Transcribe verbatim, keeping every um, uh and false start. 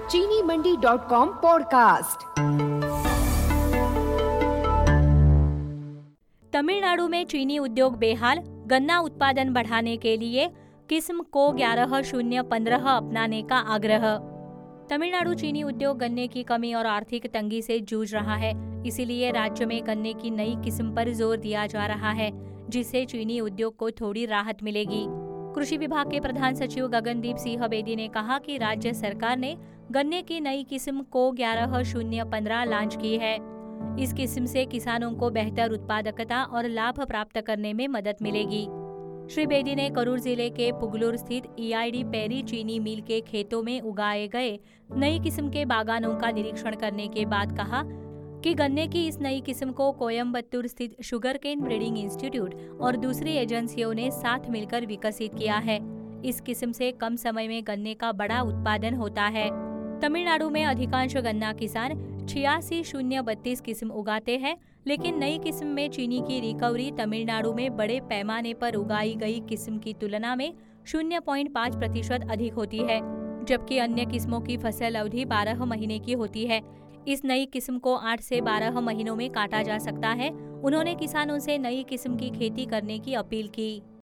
चीनी Mandi dot com podcast. Tamil Nadu में चीनी उद्योग बेहाल, गन्ना उत्पादन बढ़ाने के लिए किस्म को ग्यारह शून्य पंद्रह अपनाने का आग्रह। तमिलनाडु चीनी उद्योग गन्ने की कमी और आर्थिक तंगी से जूझ रहा है, इसीलिए राज्य में गन्ने की नई किस्म पर जोर दिया जा रहा है, जिससे चीनी उद्योग को थोड़ी राहत मिलेगी। कृषि विभाग के प्रधान सचिव गगनदीप सिंह बेदी ने कहा कि राज्य सरकार ने गन्ने की नई किस्म को ग्यारह शून्य पंद्रह लॉन्च की है। इस किस्म से किसानों को बेहतर उत्पादकता और लाभ प्राप्त करने में मदद मिलेगी। श्री बेदी ने करूर जिले के पुगलुर स्थित ई आई डी पेरी चीनी मिल के खेतों में उगाए गए नई किस्म के बागानों का निरीक्षण करने के बाद कहा कि गन्ने की इस नई किस्म को कोयम्बतूर स्थित शुगर केन ब्रीडिंग इंस्टीट्यूट और दूसरी एजेंसियों ने साथ मिलकर विकसित किया है। इस किस्म से कम समय में गन्ने का बड़ा उत्पादन होता है। तमिलनाडु में अधिकांश गन्ना किसान छियासी शून्य बत्तीस किस्म उगाते हैं, लेकिन नई किस्म में चीनी की रिकवरी तमिलनाडु में बड़े पैमाने पर उगाई गई किस्म की तुलना में शून्य पॉइंट पाँच प्रतिशत अधिक होती है, जबकि अन्य किस्मों की फसल अवधि बारह महीने की होती है। इस नई किस्म को आठ से बारह महीनों में काटा जा सकता है। उन्होंने किसानों से नई किस्म की खेती करने की अपील की।